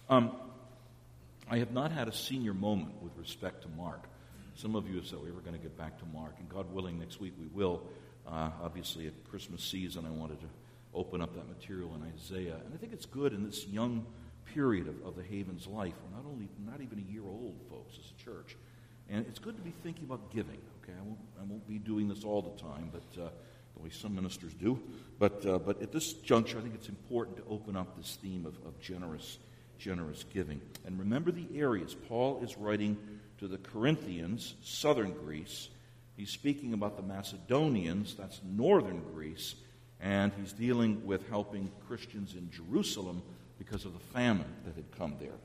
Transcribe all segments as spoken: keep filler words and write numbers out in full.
Um, I have not had a senior moment with respect to Mark. Some of you have said we were going to get back to Mark, and God willing, next week we will. Uh, obviously, at Christmas season, I wanted to open up that material in Isaiah, and I think it's good in this young period of, of the Haven's life. We're not only not even a year old, folks, as a church, and it's good to be thinking about giving. Okay, I won't I won't be doing this all the time, but uh, the way some ministers do. But uh, but at this juncture, I think it's important to open up this theme of, of generous generous giving. And remember the areas. Paul is writing to the Corinthians, southern Greece. He's speaking about the Macedonians, that's northern Greece, and he's dealing with helping Christians in Jerusalem because of the famine that had come there.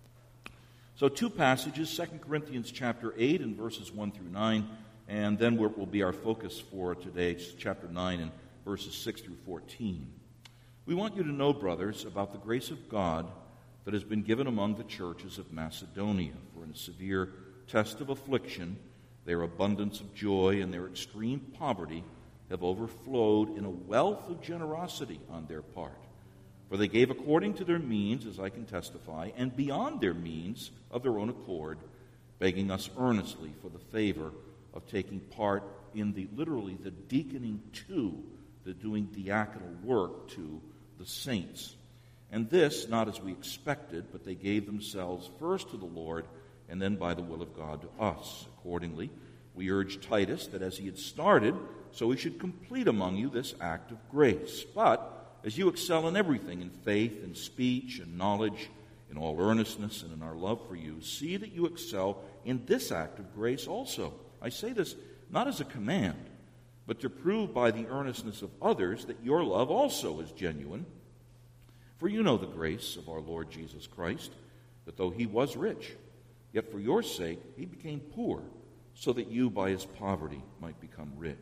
So two passages, Second Corinthians chapter eight and verses one through nine, and then will be our focus for today, chapter nine and verses six through fourteen. We want you to know, brothers, about the grace of God that has been given among the churches of Macedonia. For in a severe test of affliction, their abundance of joy and their extreme poverty have overflowed in a wealth of generosity on their part. For they gave according to their means, as I can testify, and beyond their means of their own accord, begging us earnestly for the favor of taking part in the, literally, the deaconing to, the doing diaconal work to the saints. And this, not as we expected, but they gave themselves first to the Lord, and then by the will of God to us. Accordingly, we urge Titus that as he had started, so he should complete among you this act of grace. But as you excel in everything, in faith, in speech, and knowledge, in all earnestness, and in our love for you, see that you excel in this act of grace also. I say this not as a command, but to prove by the earnestness of others that your love also is genuine. For you know the grace of our Lord Jesus Christ, that though he was rich, yet for your sake he became poor, so that you by his poverty might become rich.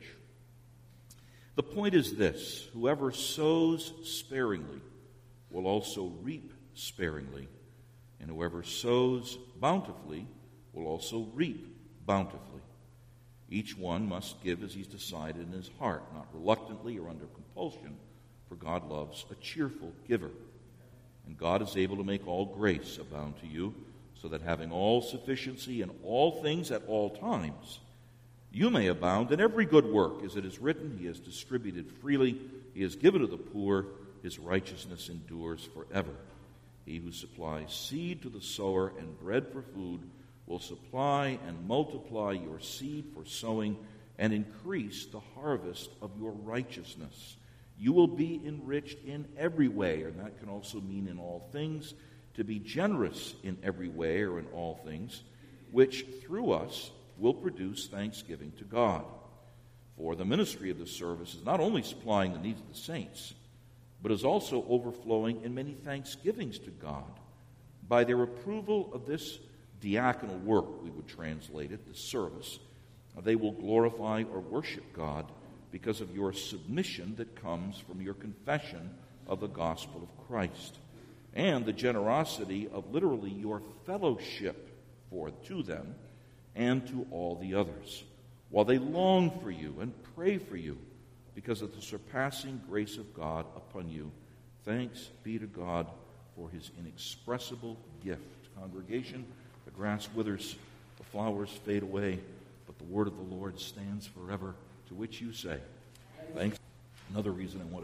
The point is this: whoever sows sparingly will also reap sparingly, and whoever sows bountifully will also reap bountifully. Each one must give as he's decided in his heart, not reluctantly or under compulsion, for God loves a cheerful giver. And God is able to make all grace abound to you, so that having all sufficiency in all things at all times, you may abound in every good work. As it is written, he has distributed freely, he has given to the poor, his righteousness endures forever. He who supplies seed to the sower and bread for food will supply and multiply your seed for sowing and increase the harvest of your righteousness. You will be enriched in every way, and that can also mean in all things, to be generous in every way or in all things, which through us will produce thanksgiving to God. For the ministry of the service is not only supplying the needs of the saints, but is also overflowing in many thanksgivings to God. By their approval of this diaconal work, we would translate it, the service, they will glorify or worship God because of your submission that comes from your confession of the gospel of Christ, and the generosity of literally your fellowship for to them and to all the others, while they long for you and pray for you because of the surpassing grace of God upon you. Thanks be to God for his inexpressible gift. Congregation, the grass withers, the flowers fade away, but the word of the Lord stands forever, to which you say, thanks. Another reason I want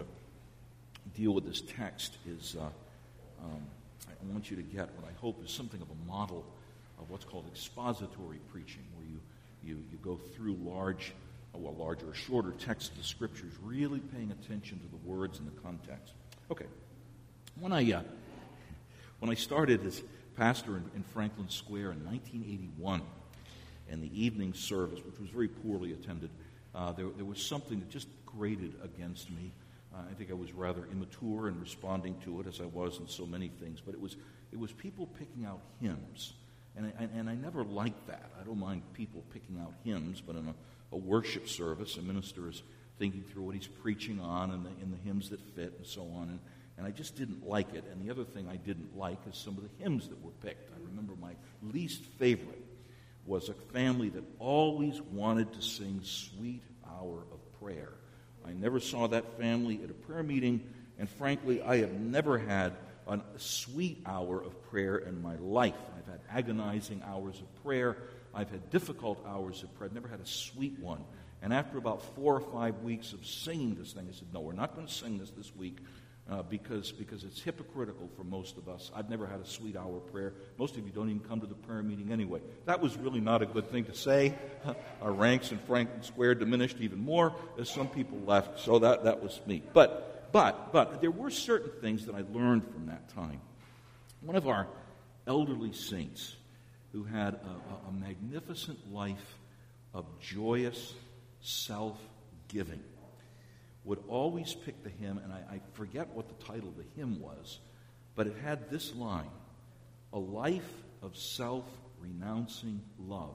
to deal with this text is uh, um, I want you to get what I hope is something of a model of what's called expository preaching, where you, you, you go through large, well, larger or shorter texts of the Scriptures, really paying attention to the words and the context. Okay. When I, uh, when I started as pastor in, in Franklin Square in nineteen eighty-one, and the evening service, which was very poorly attended, uh, there, there was something that just grated against me. Uh, I think I was rather immature in responding to it, as I was in so many things. But it was it was people picking out hymns, and I, and I never liked that. I don't mind people picking out hymns, but in a, a worship service, a minister is thinking through what he's preaching on and the, and the hymns that fit and so on. And, and I just didn't like it. And the other thing I didn't like is some of the hymns that were picked. I remember my least favorite was a family that always wanted to sing Sweet Hour of Prayer. I never saw that family at a prayer meeting, and frankly, I have never had a sweet hour of prayer in my life. I've had agonizing hours of prayer. I've had difficult hours of prayer. I've never had a sweet one. And after about four or five weeks of singing this thing, I said, no, we're not going to sing this this week uh, because, because it's hypocritical for most of us. I've never had a sweet hour of prayer. Most of you don't even come to the prayer meeting anyway. That was really not a good thing to say. Our ranks in Franklin Square diminished even more as some people left, so that, that was me. But, but, but there were certain things that I learned from that time. One of our elderly saints who had a, a, a magnificent life of joyous self-giving would always pick the hymn, and I, I forget what the title of the hymn was, but it had this line: a life of self-renouncing love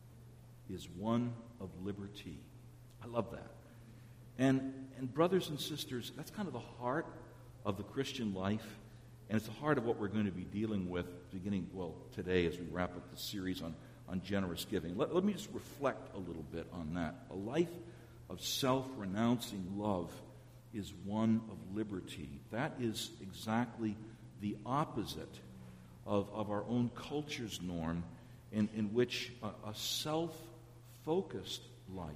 is one of liberty. I love that. And, and brothers and sisters, that's kind of the heart of the Christian life, and it's the heart of what we're going to be dealing with beginning, well, today as we wrap up the series on on generous giving. Let, let me just reflect a little bit on that. A life of self-renouncing love is one of liberty. That is exactly the opposite of, of our own culture's norm, in, in which a, a self-focused life,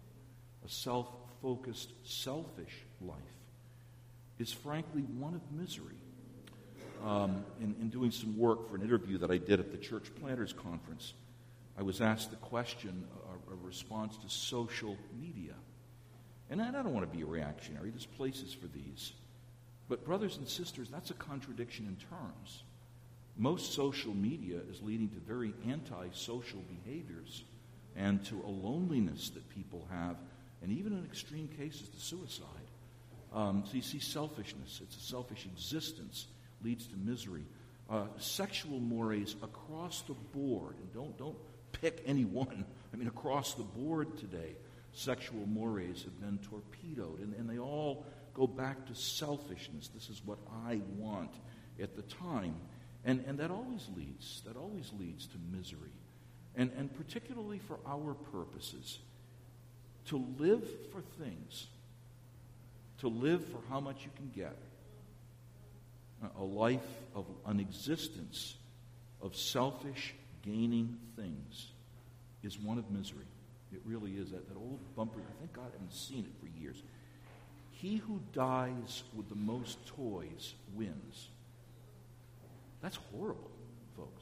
a self-focused, selfish life, is frankly one of misery. Um, in, in doing some work for an interview that I did at the Church Planters Conference, I was asked the question, a, a response to social media. And I don't want to be a reactionary. There's places for these. But brothers and sisters, that's a contradiction in terms. Most social media is leading to very anti-social behaviors and to a loneliness that people have, and even in extreme cases to suicide. Um, so you see selfishness. It's a selfish existence leads to misery. Uh, sexual mores across the board, and don't don't pick any one. I mean, across the board today, sexual mores have been torpedoed, and, and they all go back to selfishness. This is what I want at the time. And and that always leads, that always leads to misery. And, and particularly for our purposes, to live for things, to live for how much you can get, a life of an existence of selfish gaining things is one of misery. It really is. That, that old bumper, I thank God I haven't seen it for years. He who dies with the most toys wins. That's horrible, folks.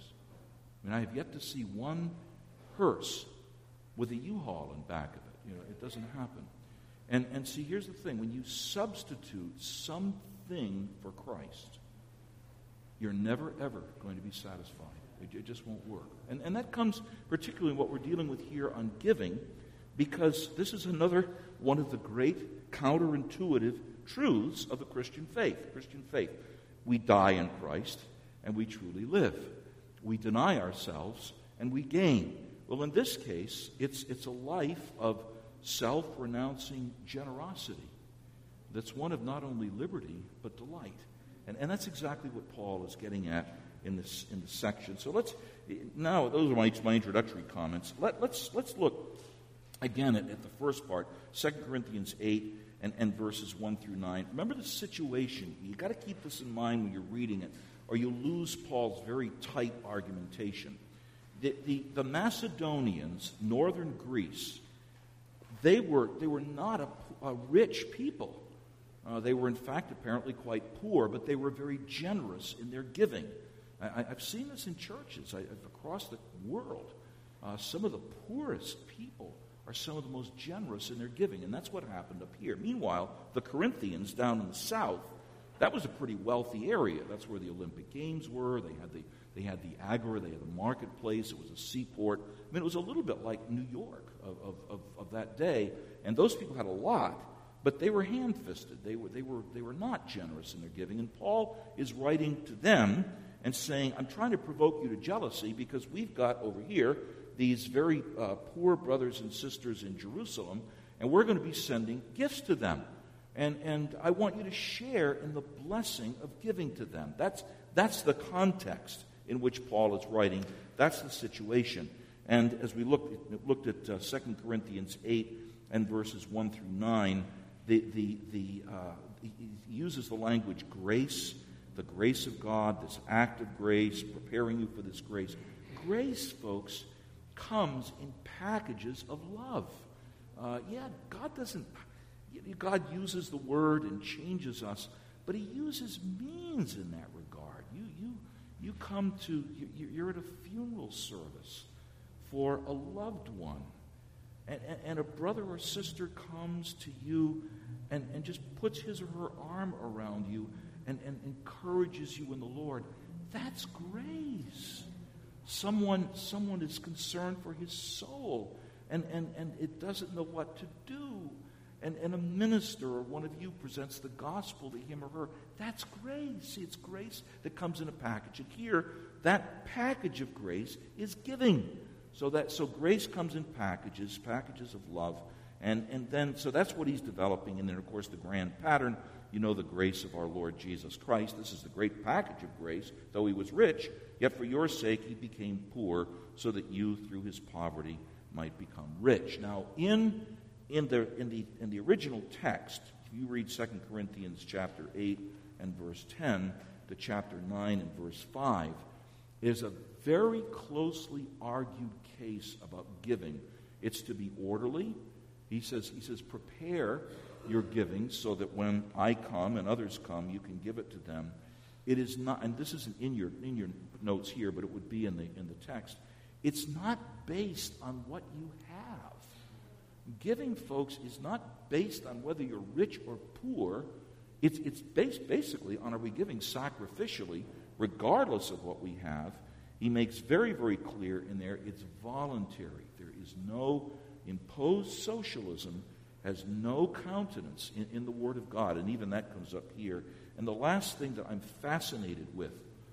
I mean, I have yet to see one hearse with a U-Haul in back of it. You know, it doesn't happen. And and see, here's the thing. When you substitute something for Christ, you're never, ever going to be satisfied. It, it just won't work. And, and that comes particularly in what we're dealing with here on giving, because this is another one of the great counterintuitive truths of the Christian faith. Christian faith. We die in Christ, and we truly live. We deny ourselves, and we gain. Well, in this case, it's it's a life of self-renouncing generosity that's one of not only liberty, but delight. And, and that's exactly what Paul is getting at in this in this section. So let's now those are my, my introductory comments. Let, let's let's look again at, at the first part, Second Corinthians eight and, and verses one through nine. Remember the situation. You've got to keep this in mind when you're reading it, or you'll lose Paul's very tight argumentation. The, the, the Macedonians, northern Greece, they were they were not a, a rich people. Uh, they were, in fact, apparently quite poor, but they were very generous in their giving. I, I've seen this in churches I, across the world. Uh, some of the poorest people are some of the most generous in their giving, and that's what happened up here. Meanwhile, the Corinthians down in the south, that was a pretty wealthy area. That's where the Olympic Games were. They had the they had the agora, they had the marketplace. It was a seaport. I mean, it was a little bit like New York of of, of, of that day, and those people had a lot. But they were hand-fisted. They were, they were, they were not generous in their giving. And Paul is writing to them and saying, I'm trying to provoke you to jealousy because we've got over here these very uh, poor brothers and sisters in Jerusalem, and we're going to be sending gifts to them. And, and I want you to share in the blessing of giving to them. That's, that's the context in which Paul is writing. That's the situation. And as we looked, looked at uh, Second Corinthians eight and verses one through nine, The, the, the, uh, he uses the language grace. the grace of God, this act of grace, preparing you for this grace. Grace, folks, comes in packages of love. Uh, yeah, God doesn't, God uses the word and changes us, but he uses means in that regard. You, you, you come to, you, you're at a funeral service for a loved one, and, and, and a brother or sister comes to you and, and just puts his or her arm around you and, and encourages you in the Lord. That's grace. Someone, someone is concerned for his soul, and, and, and it doesn't know what to do. And, and a minister or one of you presents the gospel to him or her. That's grace. See, it's grace that comes in a package. And here, that package of grace is giving. So that so grace comes in packages, packages of love. And, and then, so that's what he's developing. And then, of course, the grand pattern, you know, the grace of our Lord Jesus Christ. This is the great package of grace. Though he was rich, yet for your sake he became poor, so that you, through his poverty, might become rich. Now, in in the in the in the original text, if you read Second Corinthians chapter eight and verse ten to chapter nine and verse five, is a very closely argued case about giving. It's to be orderly. He says, he says, prepare your giving so that when I come and others come, you can give it to them. It is not, and this isn't in your in your notes here, but it would be in the in the text. It's not based on what you have. Giving, folks, is not based on whether you're rich or poor. It's it's based basically on, are we giving sacrificially, regardless of what we have. He makes very, very clear in there, it's voluntary. There is no imposed socialism, has no countenance in, in the Word of God, and even that comes up here. And the last thing that I'm fascinated with,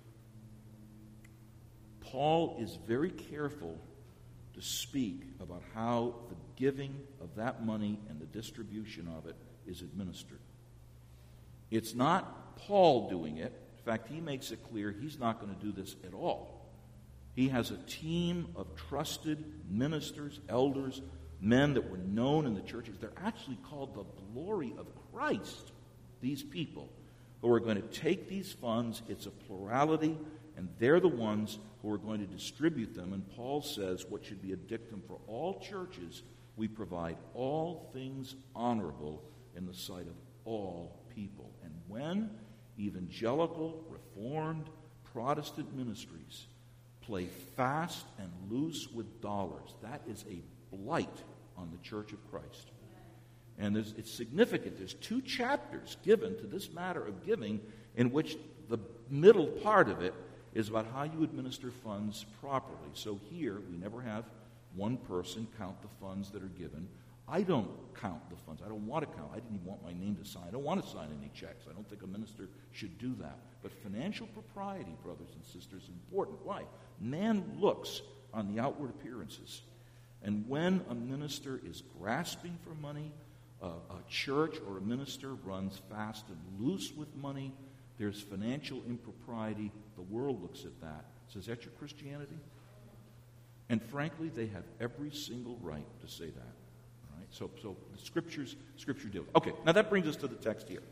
Paul is very careful to speak about how the giving of that money and the distribution of it is administered. It's not Paul doing it. In fact, he makes it clear he's not going to do this at all. He has a team of trusted ministers, elders, men that were known in the churches. They're actually called the glory of Christ, these people who are going to take these funds. It's a plurality, and they're the ones who are going to distribute them. And Paul says what should be a dictum for all churches: we provide all things honorable in the sight of all people. And when evangelical, reformed, Protestant ministries play fast and loose with dollars, that is a blight on the Church of Christ. And there's, it's significant. There's two chapters given to this matter of giving, in which the middle part of it is about how you administer funds properly. So here, we never have one person count the funds that are given. I don't count the funds. I don't want to count. I didn't even want my name to sign. I don't want to sign any checks. I don't think a minister should do that. But financial propriety, brothers and sisters, is important. Why? Man looks on the outward appearances. And when a minister is grasping for money, uh, a church or a minister runs fast and loose with money, there's financial impropriety. The world looks at that. Says, is that your Christianity? And frankly, they have every single right to say that. All right? So, so the scriptures, scripture deals. Okay, now that brings us to the text here.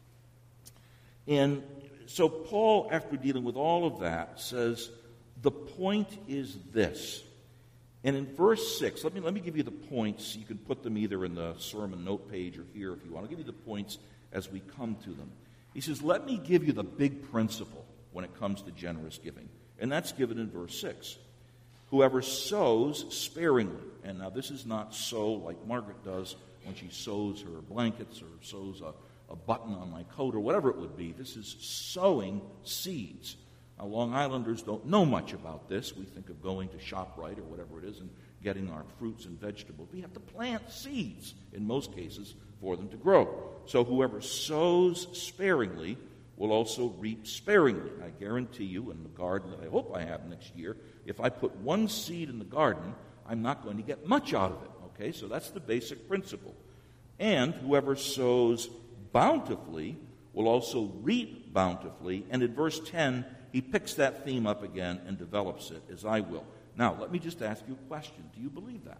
And so Paul, after dealing with all of that, says, the point is this. And in verse six, let me let me give you the points. You can put them either in the sermon note page or here if you want. I'll give you the points as we come to them. He says, let me give you the big principle when it comes to generous giving. And that's given in verse six. Whoever sows sparingly. And now this is not sow like Margaret does when she sews her blankets or sews a, a button on my coat or whatever it would be. This is sowing seeds. Now, Long Islanders don't know much about this. We think of going to ShopRite or whatever it is and getting our fruits and vegetables. We have to plant seeds, in most cases, for them to grow. So whoever sows sparingly will also reap sparingly. I guarantee you, in the garden that I hope I have next year, if I put one seed in the garden, I'm not going to get much out of it. Okay, so that's the basic principle. And whoever sows bountifully will also reap bountifully. And in verse ten, he picks that theme up again and develops it, as I will. Now, let me just ask you a question. Do you believe that?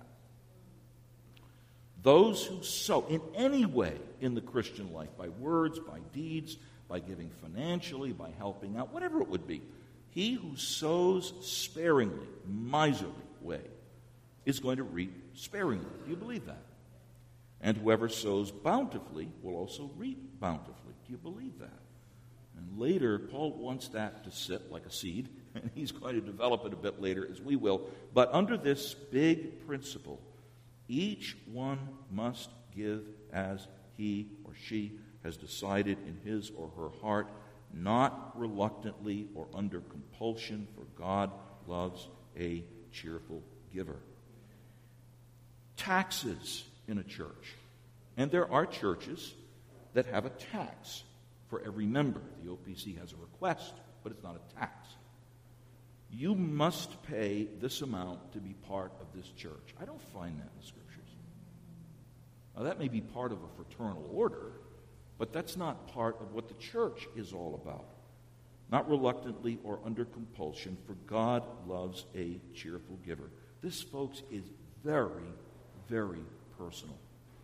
Those who sow in any way in the Christian life, by words, by deeds, by by giving financially, by helping out, whatever it would be. He who sows sparingly, miserly way, is going to reap sparingly. Do you believe that? And whoever sows bountifully will also reap bountifully. Do you believe that? And later, Paul wants that to sit like a seed, and he's going to develop it a bit later, as we will. But under this big principle, each one must give as he or she has decided in his or her heart, not reluctantly or under compulsion, for God loves a cheerful giver. Taxes in a church. And there are churches that have a tax for every member. The O P C has a request, but it's not a tax. You must pay this amount to be part of this church. I don't find that in the Scriptures. Now, that may be part of a fraternal order, but that's not part of what the church is all about. Not reluctantly or under compulsion, for God loves a cheerful giver. This, folks, is very, very personal.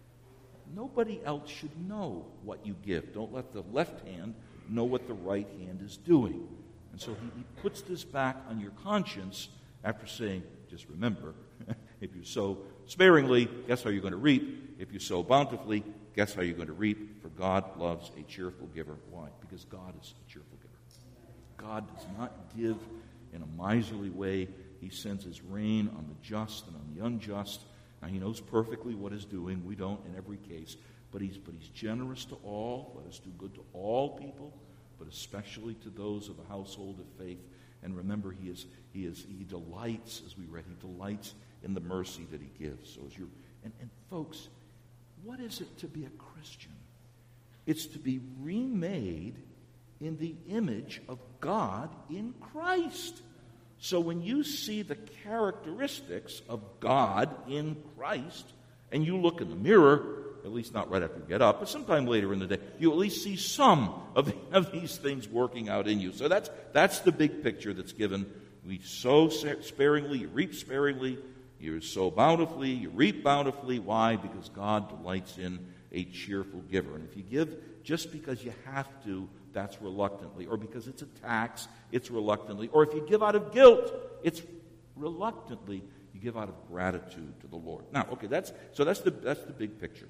Nobody else should know what you give. Don't let the left hand know what the right hand is doing. And so he, he puts this back on your conscience after saying, just remember, if you sow sparingly, guess how you're going to reap? If you sow bountifully, guess how you're going to reap? For God loves a cheerful giver. Why? Because God is a cheerful giver. God does not give in a miserly way. He sends his rain on the just and on the unjust. Now, he knows perfectly what he's doing. We don't in every case. But he's, but he's generous to all. Let us do good to all people, but especially to those of the household of faith. And remember, he is he is he delights, as we read, he delights in the mercy that he gives. So as you and, and folks, what is it to be a Christian? It's to be remade in the image of God in Christ. So when you see the characteristics of God in Christ, and you look in the mirror, at least not right after you get up, but sometime later in the day, you at least see some of, of these things working out in you. So that's that's the big picture that's given. We sow sparingly, you reap sparingly, you sow bountifully, you reap bountifully. Why? Because God delights in a cheerful giver. And if you give just because you have to, that's reluctantly. Or because it's a tax, it's reluctantly. Or if you give out of guilt, it's reluctantly. You give out of gratitude to the Lord. Now, okay, that's so that's the that's the big picture.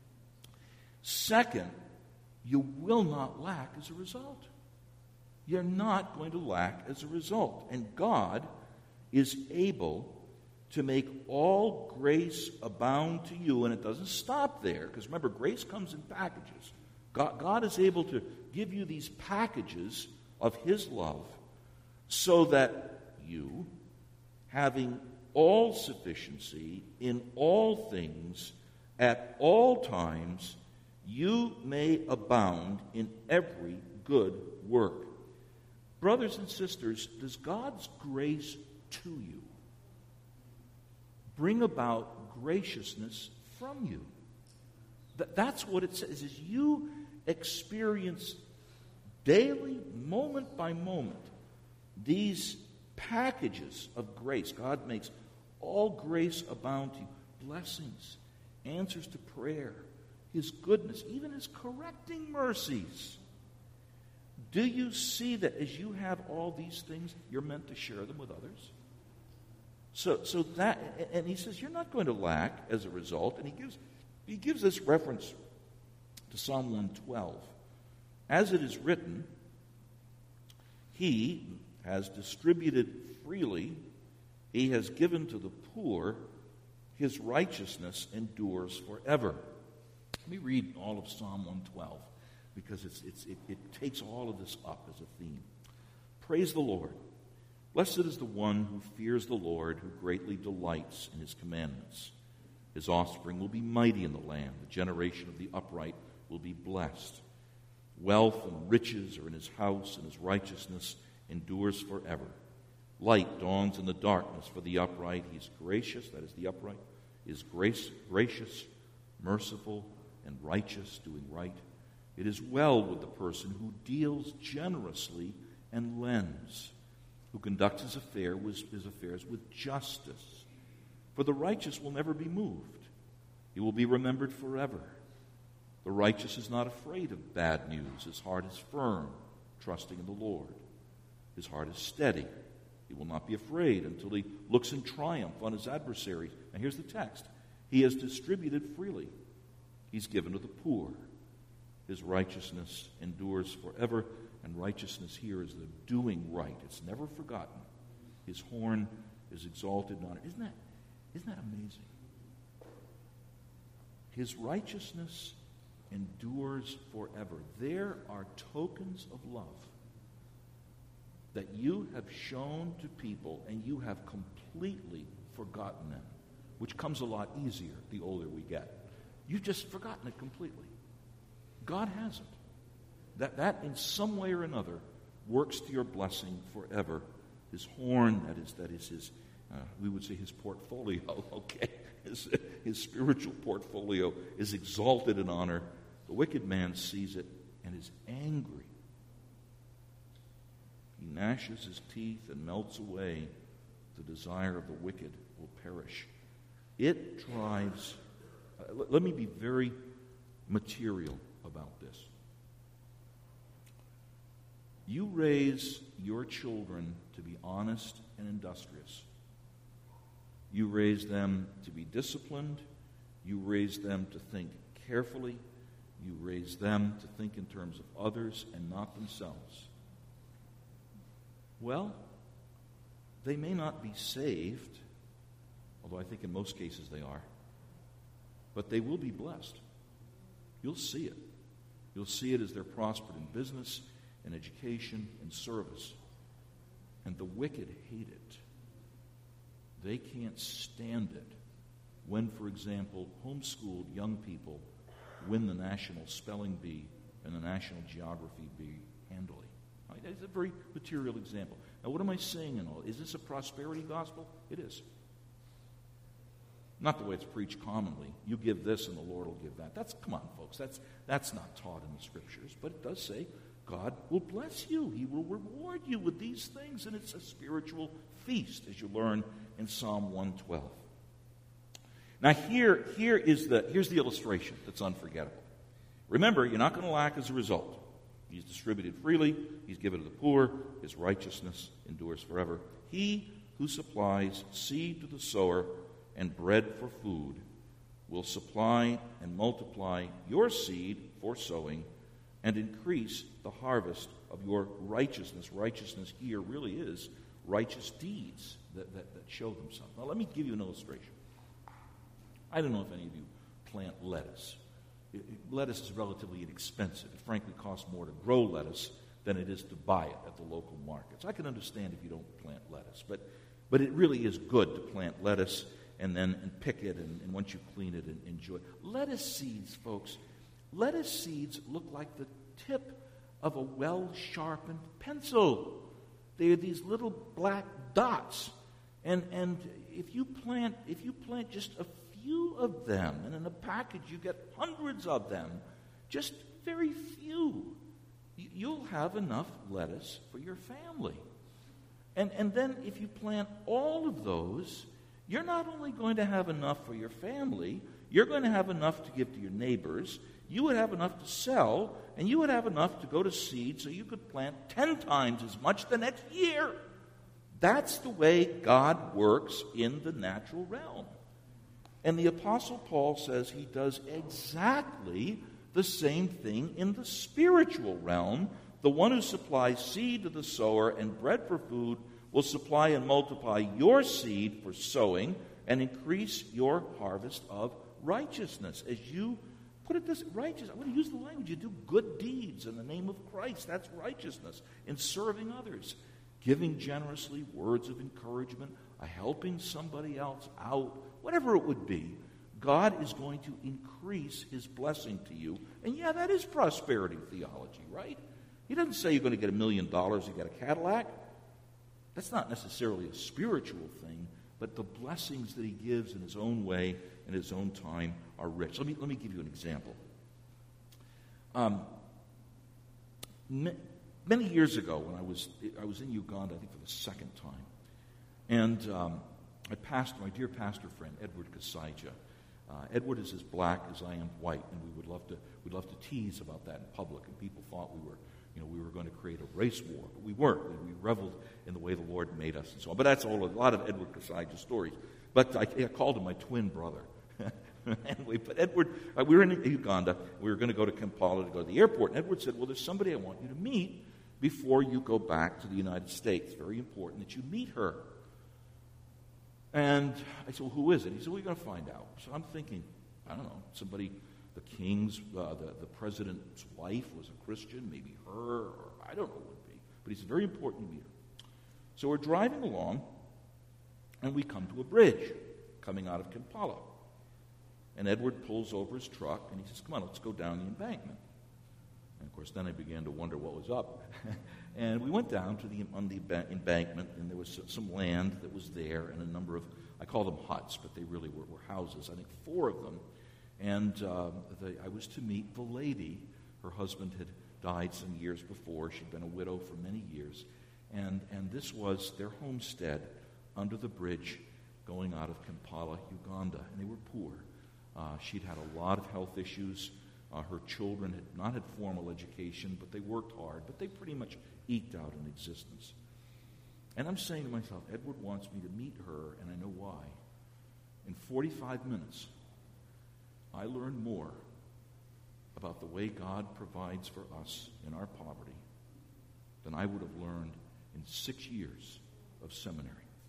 Second, you will not lack as a result. You're not going to lack as a result. And God is able to make all grace abound to you. And it doesn't stop there, because remember, grace comes in packages. God, God is able to give you these packages of his love so that you, having all sufficiency in all things at all times, you may abound in every good work. Brothers and sisters, does God's grace to you bring about graciousness from you? That's what it says, is you experience daily, moment by moment, these packages of grace. God makes all grace abound to you. Blessings, answers to prayer, his goodness, even his correcting mercies. Do you see that as you have all these things, you're meant to share them with others? So, so that, and he says you're not going to lack as a result. And he gives, he gives this reference to Psalm one twelve. As it is written, he has distributed freely, he has given to the poor, his righteousness endures forever. Let me read all of Psalm one twelve, because it's, it's, it, it takes all of this up as a theme. Praise the Lord. Blessed is the one who fears the Lord, who greatly delights in his commandments. His offspring will be mighty in the land. The generation of the upright will be blessed. Wealth and riches are in his house, and his righteousness endures forever. Light dawns in the darkness for the upright. He's gracious, that is the upright, is grace, gracious, merciful, and righteous, doing right. It is well with the person who deals generously and lends, who conducts his, affair with, his affairs with justice. For the righteous will never be moved. He will be remembered forever. The righteous is not afraid of bad news. His heart is firm, trusting in the Lord. His heart is steady. He will not be afraid until he looks in triumph on his adversaries. Now here's the text. He has distributed freely. He's given to the poor. His righteousness endures forever. And righteousness here is the doing right. It's never forgotten. His horn is exalted in honor. Isn't that, isn't that amazing? His righteousness endures forever. There are tokens of love that you have shown to people and you have completely forgotten them, which comes a lot easier the older we get. You've just forgotten it completely. God hasn't. That, that in some way or another works to your blessing forever. His horn, that is, that is his, uh, we would say his portfolio, okay? His, his spiritual portfolio is exalted in honor. The wicked man sees it and is angry. He gnashes his teeth and melts away. The desire of the wicked will perish. It drives, uh, let, let me be very material about this. You raise your children to be honest and industrious. You raise them to be disciplined. You raise them to think carefully. You raise them to think in terms of others and not themselves. Well, they may not be saved, although I think in most cases they are, but they will be blessed. You'll see it. You'll see it as they're prospered in business, in education, in service. And the wicked hate it. They can't stand it when, for example, homeschooled young people win the National Spelling Bee and the National Geography Bee handily. It's a very material example. Now, what am I saying in all? Is this a prosperity gospel? It is. Not the way it's preached commonly. You give this and the Lord will give that. That's, come on, folks, that's, that's not taught in the Scriptures. But it does say God will bless you. He will reward you with these things. And it's a spiritual feast, as you learn in Psalm one twelve. Now, here, here is the, here's the illustration that's unforgettable. Remember, you're not going to lack as a result. He's distributed freely. He's given to the poor. His righteousness endures forever. He who supplies seed to the sower and bread for food will supply and multiply your seed for sowing and increase the harvest of your righteousness. Righteousness here really is righteous deeds that, that, that show themselves. Now, let me give you an illustration. I don't know if any of you plant lettuce. It, it, lettuce is relatively inexpensive. It frankly costs more to grow lettuce than it is to buy it at the local markets. I can understand if you don't plant lettuce, but but it really is good to plant lettuce and then and pick it, and, and once you clean it, and enjoy it. Lettuce seeds, folks, lettuce seeds look like the tip of a well-sharpened pencil. They are these little black dots, and and if you plant if you plant just a few of them, and in a package you get hundreds of them, just very few, you'll have enough lettuce for your family. And and then if you plant all of those, you're not only going to have enough for your family, you're going to have enough to give to your neighbors, you would have enough to sell, and you would have enough to go to seed so you could plant ten times as much the next year. That's the way God works in the natural realm. And the Apostle Paul says he does exactly the same thing in the spiritual realm. The one who supplies seed to the sower and bread for food will supply and multiply your seed for sowing and increase your harvest of righteousness. As you put it this, righteous, I want to use the language, you do good deeds in the name of Christ. That's righteousness. In serving others, giving generously, words of encouragement, helping somebody else out, whatever it would be, God is going to increase his blessing to you. And yeah, that is prosperity theology, right? He doesn't say you're going to get a million dollars, you get a Cadillac. That's not necessarily a spiritual thing, but the blessings that he gives in his own way, in his own time, are rich. Let me, let me give you an example. Um, many years ago, when I was I was in Uganda, I think for the second time, and um, I passed my dear pastor friend, Edward Kasaija. Uh, Edward is as black as I am white, and we would love to we'd love to tease about that in public. And people thought we were, you know, we were going to create a race war, but we weren't. We, we reveled in the way the Lord made us, and so on. But that's all a lot of Edward Kasaija stories. But I, I called him my twin brother. Anyway, but Edward, uh, we were in Uganda. We were going to go to Kampala to go to the airport, and Edward said, "Well, there's somebody I want you to meet before you go back to the United States. It's very important that you meet her." And I said, "Well, who is it?" He said, "Well, you're going to find out." So I'm thinking, I don't know, somebody, the king's, uh, the, the president's wife was a Christian, maybe her, or I don't know what it would be. But he said, very important you meet her. So we're driving along, and we come to a bridge coming out of Kampala. And Edward pulls over his truck, and he says, "Come on, let's go down the embankment." And, of course, then I began to wonder what was up. And we went down to the on the embankment, and there was some land that was there, and a number of, I call them huts, but they really were, were houses, I think four of them. And um, the, I was to meet the lady. Her husband had died some years before. She'd been a widow for many years. And, and this was their homestead under the bridge going out of Kampala, Uganda. And they were poor. Uh, she'd had a lot of health issues. Uh, her children had not had formal education, but they worked hard. But they pretty much eked out an existence. And I'm saying to myself, Edward wants me to meet her, and I know why. In forty-five minutes, I learned more about the way God provides for us in our poverty than I would have learned in six years of seminary.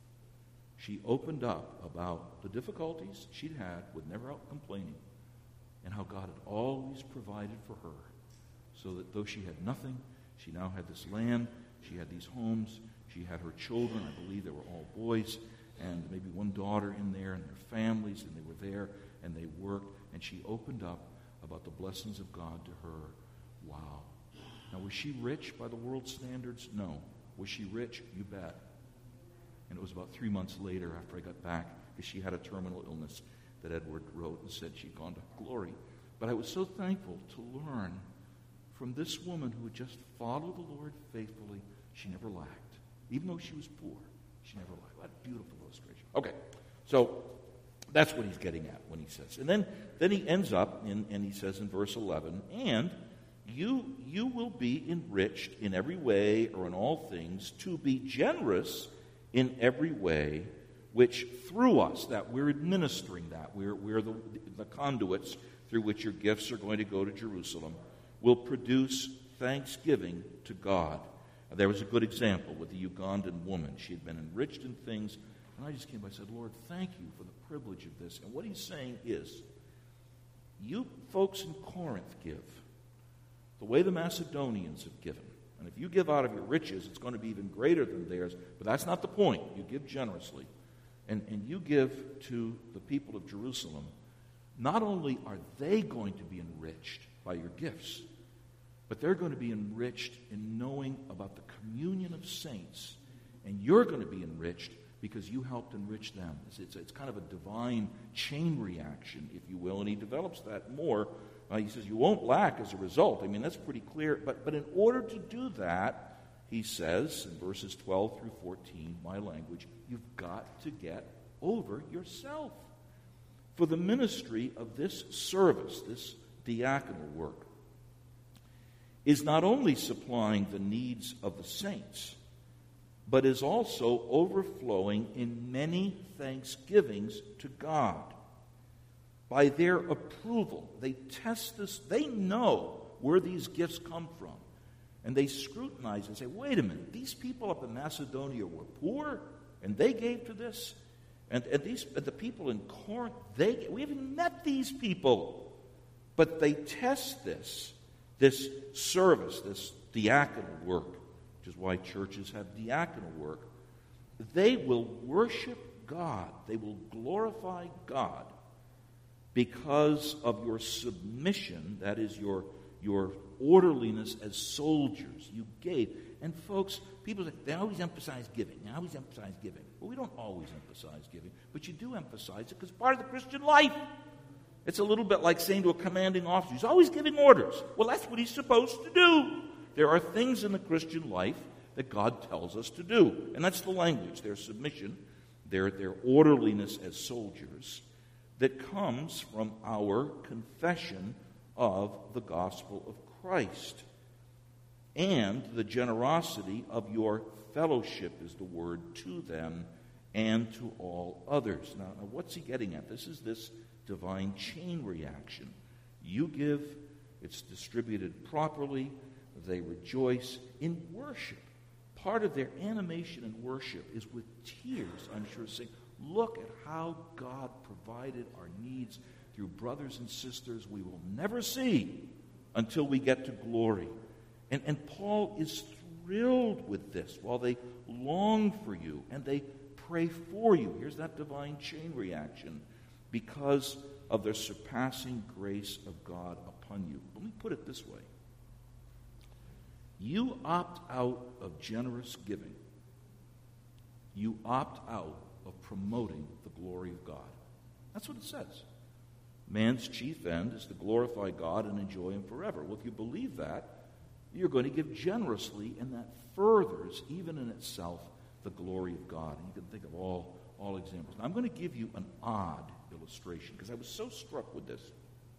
She opened up about the difficulties she'd had with never out complaining, and how God had always provided for her, so that though she had nothing, she now had this land, she had these homes, she had her children, I believe they were all boys, and maybe one daughter in there, and their families, and they were there, and they worked, and she opened up about the blessings of God to her. Wow. Now, was she rich by the world's standards? No. Was she rich? You bet. And it was about three months later, after I got back, because she had a terminal illness, that Edward wrote and said she'd gone to glory. But I was so thankful to learn from this woman who had just followed the Lord faithfully. She never lacked. Even though she was poor, she never lacked. What a beautiful illustration. Okay, so that's what he's getting at when he says. And then, then he ends up, in, and he says in verse eleven, and you, you will be enriched in every way or in all things to be generous in every way, which through us, that we're administering that, we're, we're the, the conduits through which your gifts are going to go to Jerusalem, will produce thanksgiving to God. Now, there was a good example with the Ugandan woman. She had been enriched in things, and I just came by and said, Lord, thank you for the privilege of this. And what he's saying is, you folks in Corinth give the way the Macedonians have given. And if you give out of your riches, it's going to be even greater than theirs. But that's not the point. You give generously. And, and you give to the people of Jerusalem. Not only are they going to be enriched by your gifts, but they're going to be enriched in knowing about the communion of saints. And you're going to be enriched because you helped enrich them. It's, it's, it's kind of a divine chain reaction, if you will. And he develops that more. Uh, he says, you won't lack as a result. I mean, that's pretty clear. But, but in order to do that, he says in verses twelve through fourteen, my language, you've got to get over yourself. For the ministry of this service, this diaconal work, is not only supplying the needs of the saints, but is also overflowing in many thanksgivings to God. By their approval, they test this, they know where these gifts come from. And they scrutinize and say, wait a minute, these people up in Macedonia were poor, and they gave to this? And, and these and the people in Corinth, they we haven't met these people. But they test this, this service, this diaconal work, which is why churches have diaconal work. They will worship God. They will glorify God because of your submission, that is your, your orderliness as soldiers. You gave. And folks, people say, they always emphasize giving. They always emphasize giving. Well, we don't always emphasize giving, but you do emphasize it because it's part of the Christian life. It's a little bit like saying to a commanding officer, he's always giving orders. Well, that's what he's supposed to do. There are things in the Christian life that God tells us to do. And that's the language, their submission, their, their orderliness as soldiers. that comes from our confession of the gospel of Christ, and the generosity of your fellowship is the word to them and to all others. Now, now what's he getting at? This is this divine chain reaction. You give, it's distributed properly, they rejoice in worship. Part of their animation in worship is with tears, I'm sure, saying, look at how God provided our needs through brothers and sisters we will never see until we get to glory. And, and Paul is thrilled with this while they long for you and they pray for you. Here's that divine chain reaction because of the surpassing grace of God upon you. Let me put it this way. You opt out of generous giving. You opt out of promoting the glory of God. That's what it says. Man's chief end is to glorify God and enjoy Him forever. Well, if you believe that, you're going to give generously, and that furthers, even in itself, the glory of God. And you can think of all, all examples. Now, I'm going to give you an odd illustration because I was so struck with this.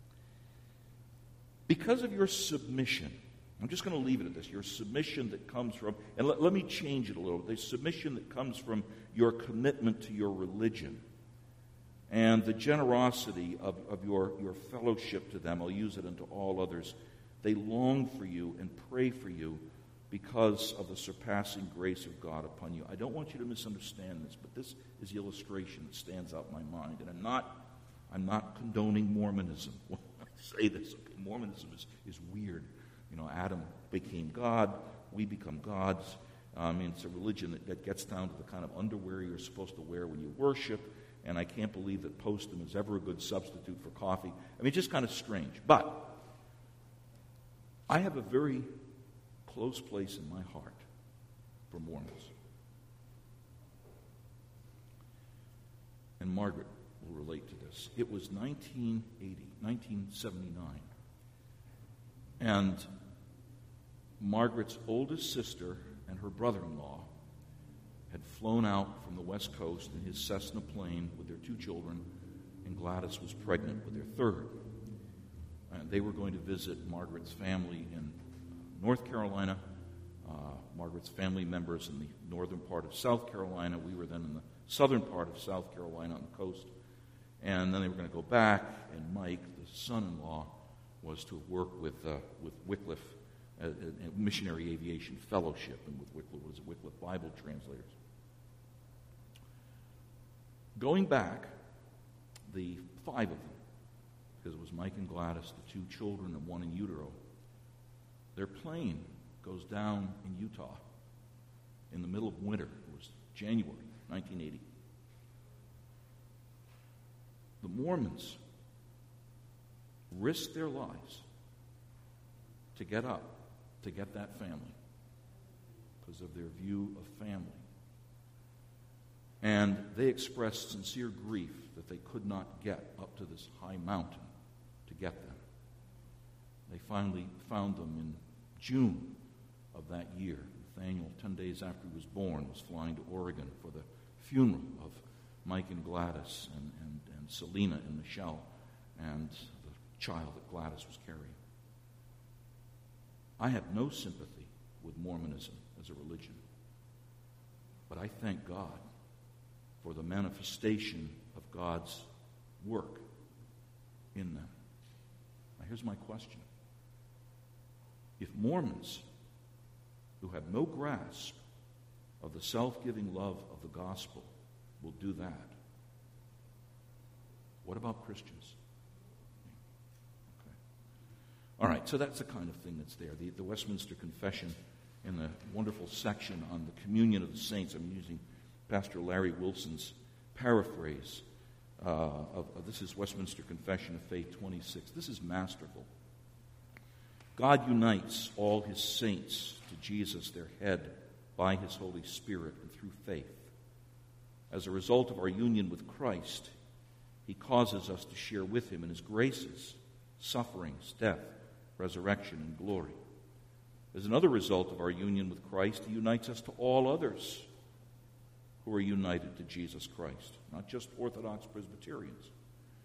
Because of your submission, I'm just going to leave it at this, your submission that comes from, and let, let me change it a little, the submission that comes from your commitment to your religion and the generosity of, of your, your fellowship to them. I'll use it unto all others. They long for you and pray for you because of the surpassing grace of God upon you. I don't want you to misunderstand this, but this is the illustration that stands out in my mind. And I'm not, I'm not condoning Mormonism when I say this. Okay, Mormonism is, is weird. You know, Adam became God, we become gods. I mean, it's a religion that, that gets down to the kind of underwear you're supposed to wear when you worship, and I can't believe that Postum is ever a good substitute for coffee. I mean, it's just kind of strange. But I have a very close place in my heart for Mormons. And Margaret will relate to this. It was nineteen eighty, nineteen seventy-nine. And Margaret's oldest sister and her brother-in-law had flown out from the West Coast in his Cessna plane with their two children, and Gladys was pregnant with their third. And they were going to visit Margaret's family in North Carolina, uh, Margaret's family members in the northern part of South Carolina. We were then in the southern part of South Carolina on the coast. And then they were going to go back, and Mike, the son-in-law, was to work with uh, with Wycliffe, uh, a Missionary Aviation Fellowship, and with Wycliffe was Wycliffe Bible translators. Going back, the five of them, because it was Mike and Gladys, the two children, and one in utero, their plane goes down in Utah in the middle of winter. It was January nineteen eighty. The Mormons risked their lives to get up, to get that family, because of their view of family. And they expressed sincere grief that they could not get up to this high mountain to get them. They finally found them in June of that year. Nathaniel, ten days after he was born, was flying to Oregon for the funeral of Mike and Gladys and, and, and Selena and Michelle and the child that Gladys was carrying. I have no sympathy with Mormonism as a religion, but I thank God for the manifestation of God's work in them. Now here's my question. If Mormons, who have no grasp of the self-giving love of the gospel, will do that, what about Christians? Okay. All right, so that's the kind of thing that's there. The, the Westminster Confession, in the wonderful section on the communion of the saints, I'm using Pastor Larry Wilson's paraphrase uh, of, of this is Westminster Confession of Faith twenty-six. This is masterful. God unites all his saints to Jesus, their head, by his Holy Spirit and through faith. As a result of our union with Christ, he causes us to share with him in his graces, sufferings, death, resurrection, and glory. As another result of our union with Christ, he unites us to all others who are united to Jesus Christ, not just Orthodox Presbyterians.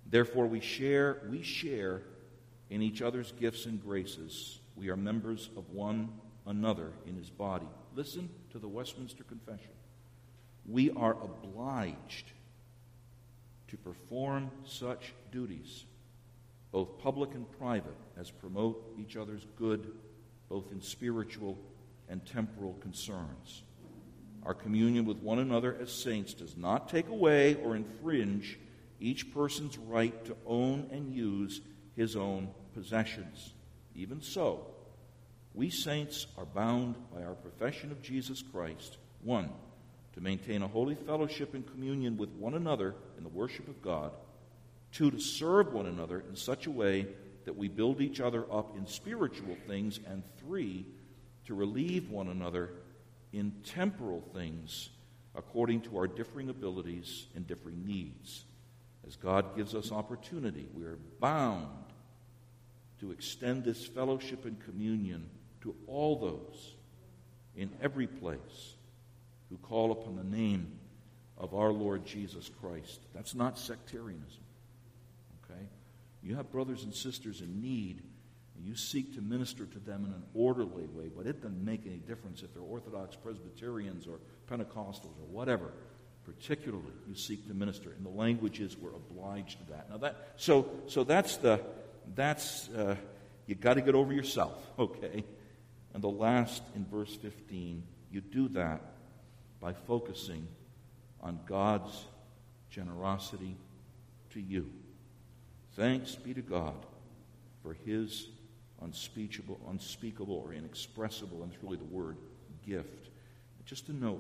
Therefore we share, we share in each other's gifts and graces. We are members of one another in his body. Listen to the Westminster Confession. We are obliged to perform such duties, both public and private, as promote each other's good, both in spiritual and temporal concerns. Our communion with one another as saints does not take away or infringe each person's right to own and use his own possessions. Even so, we saints are bound by our profession of Jesus Christ, one, to maintain a holy fellowship and communion with one another in the worship of God, two, to serve one another in such a way that we build each other up in spiritual things, and three, to relieve one another in temporal things according to our differing abilities and differing needs. As God gives us opportunity, we are bound to extend this fellowship and communion to all those in every place who call upon the name of our Lord Jesus Christ. That's not sectarianism. Okay? You have brothers and sisters in need, and you seek to minister to them in an orderly way, but it doesn't make any difference if they're Orthodox Presbyterians or Pentecostals or whatever. Particularly, you seek to minister. And the language is we're obliged to that. Now that so so that's the that's uh, you got to get over yourself, okay? And the last in verse fifteen, you do that by focusing on God's generosity to you. Thanks be to God for his unspeakable, unspeakable or inexpressible, and it's really the word, gift. Just a note.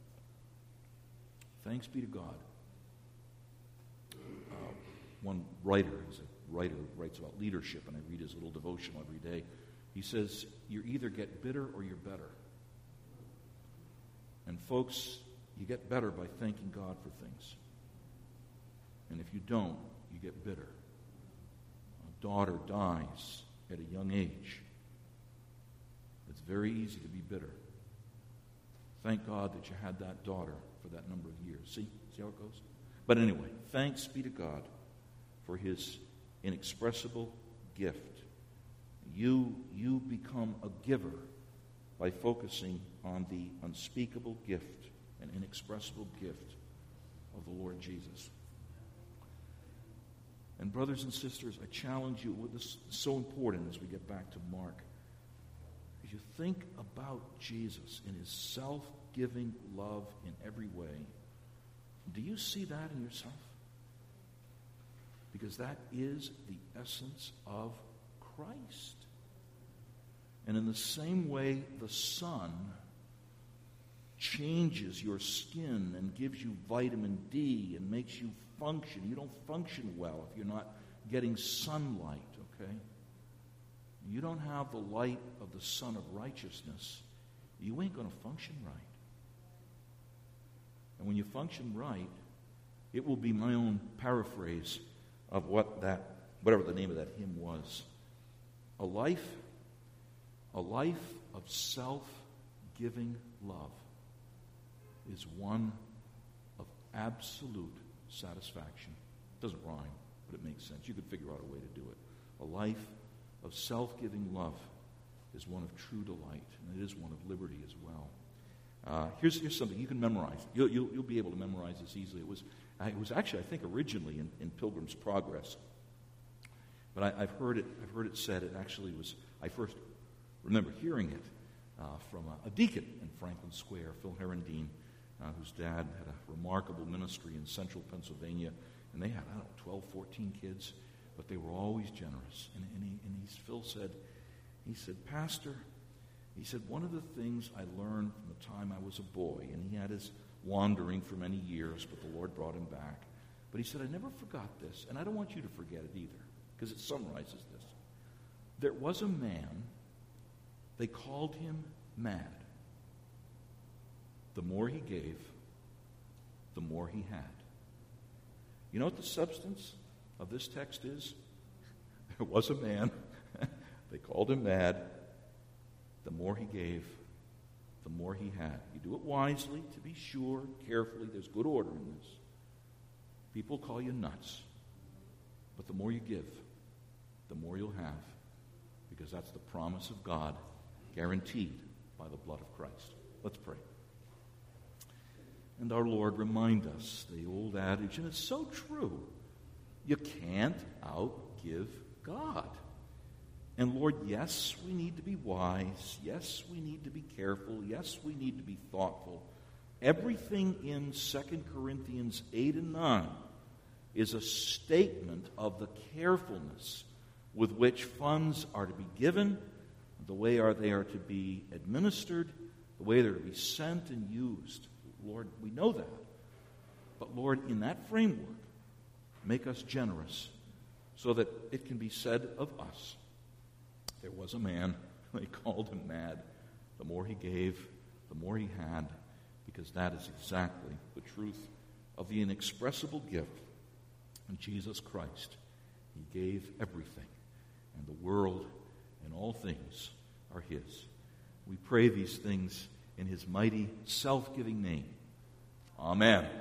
Thanks be to God. Uh, one writer, he's a writer who writes about leadership, and I read his little devotional every day. He says, you either get bitter or you're better. And folks, you get better by thanking God for things. And if you don't, you get bitter. A daughter dies at a young age. It's very easy to be bitter. Thank God that you had that daughter for that number of years. See? See how it goes? But anyway, thanks be to God for his inexpressible gift. You, you become a giver by focusing on the unspeakable gift and inexpressible gift of the Lord Jesus. And brothers and sisters, I challenge you, this is so important as we get back to Mark. As you think about Jesus in his self-giving love in every way, do you see that in yourself? Because that is the essence of Christ. And in the same way the sun changes your skin and gives you vitamin D and makes you function. You don't function well if you're not getting sunlight, okay? You don't have the light of the sun of righteousness, you ain't going to function right. And when you function right, it will be my own paraphrase of what that, whatever the name of that hymn was. A life, a life of self-giving love is one of absolute satisfaction. It doesn't rhyme, but it makes sense. You could figure out a way to do it. A life of self-giving love is one of true delight, and it is one of liberty as well. Uh, here's, here's something you can memorize. You'll, you'll, you'll be able to memorize this easily. It was, uh, it was actually, I think, originally in, in Pilgrim's Progress. But I, I've heard it. I've heard it said. It actually was. I first remember hearing it uh, from a, a deacon in Franklin Square, Phil Herendeen, uh, whose dad had a remarkable ministry in central Pennsylvania, and they had I don't know twelve, fourteen kids, but they were always generous. And, and, he, and he, Phil said, he said, Pastor, he said, one of the things I learned from the time I was a boy, and he had his wandering for many years, but the Lord brought him back. But he said, I never forgot this, and I don't want you to forget it either, because it summarizes this. There was a man, they called him mad. The more he gave, the more he had. You know what the substance of this text is? There was a man, they called him mad. The more he gave, the more he had. You do it wisely, to be sure, carefully. There's good order in this. People call you nuts. But the more you give, the more you'll have, because that's the promise of God, guaranteed by the blood of Christ. Let's pray. And our Lord, remind us the old adage, and it's so true, you can't outgive God. And Lord, yes, we need to be wise. Yes, we need to be careful. Yes, we need to be thoughtful. Everything in Second Corinthians eight and nine is a statement of the carefulness with which funds are to be given, the way are they are to be administered, the way they're to be sent and used. Lord, we know that. But Lord, in that framework, make us generous so that it can be said of us, there was a man, they called him mad. The more he gave, the more he had, because that is exactly the truth of the inexpressible gift in Jesus Christ. He gave everything, and the world and all things are his. We pray these things in his mighty, self-giving name. Amen.